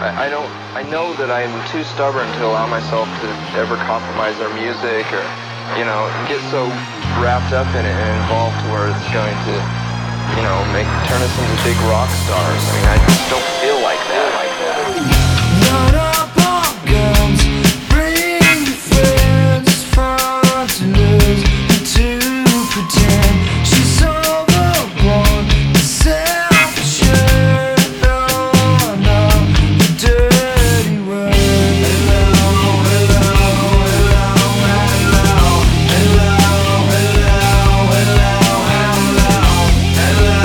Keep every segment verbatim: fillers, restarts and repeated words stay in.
I, I don't. I know that I'm too stubborn to allow myself to ever compromise their music, or, you know, get so wrapped up in it and involved to where it's going to, you know, make turn us into big rock stars. I mean, I just don't feel like that. Like that. Load up all guns, bring your friends, it's fun to lose, to pretend she's overborn, self-assured. Oh no, the dirty word. Hello, hello, hello, hello, hello, hello, hello, hello, hello,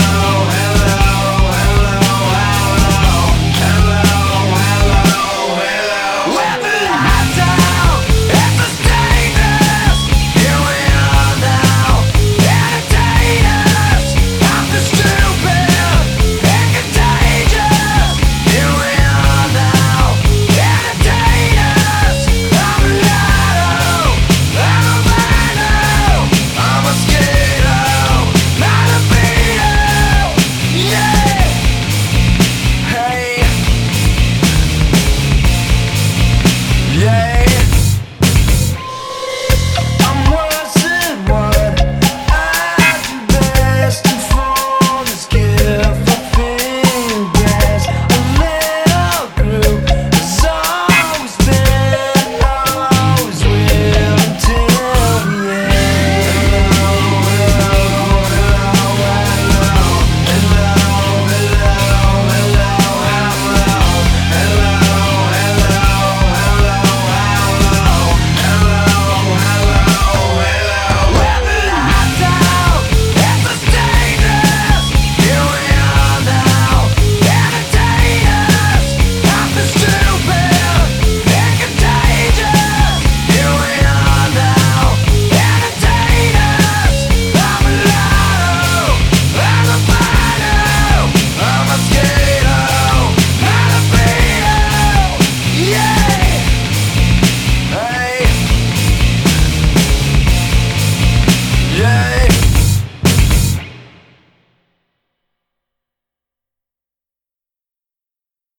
yeah.